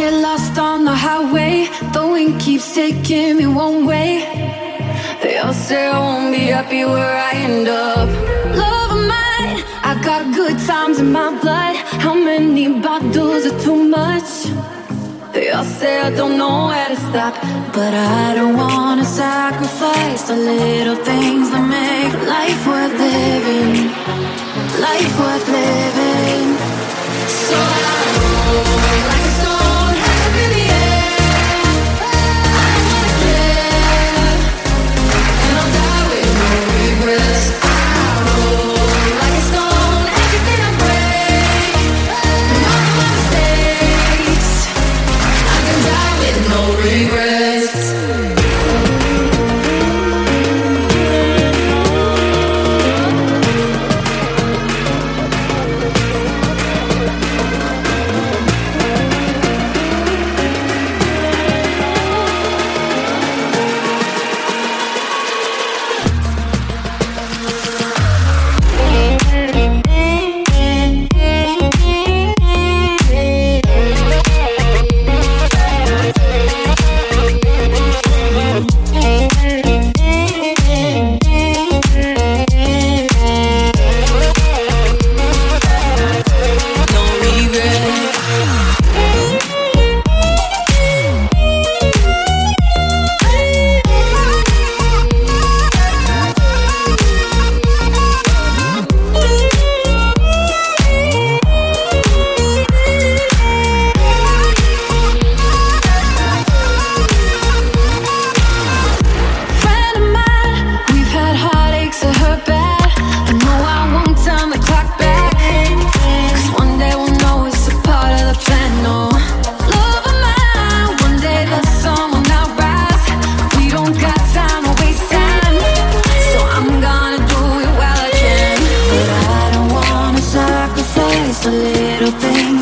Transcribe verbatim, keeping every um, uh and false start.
get lost on the highway. The wind keeps taking me one way. They all say I won't be happy where I end up. Love of mine, I got good times in my blood. How many bottles are too much? They all say I don't know where to stop, but I don't wanna sacrifice the little things that make life worth living. Life worth living. So I roll like a stone, hands in the air. I don't wanna care, and I'll die with no regrets. I roll like a stone, everything I break, and all of my mistakes, I can die with no regrets. The little things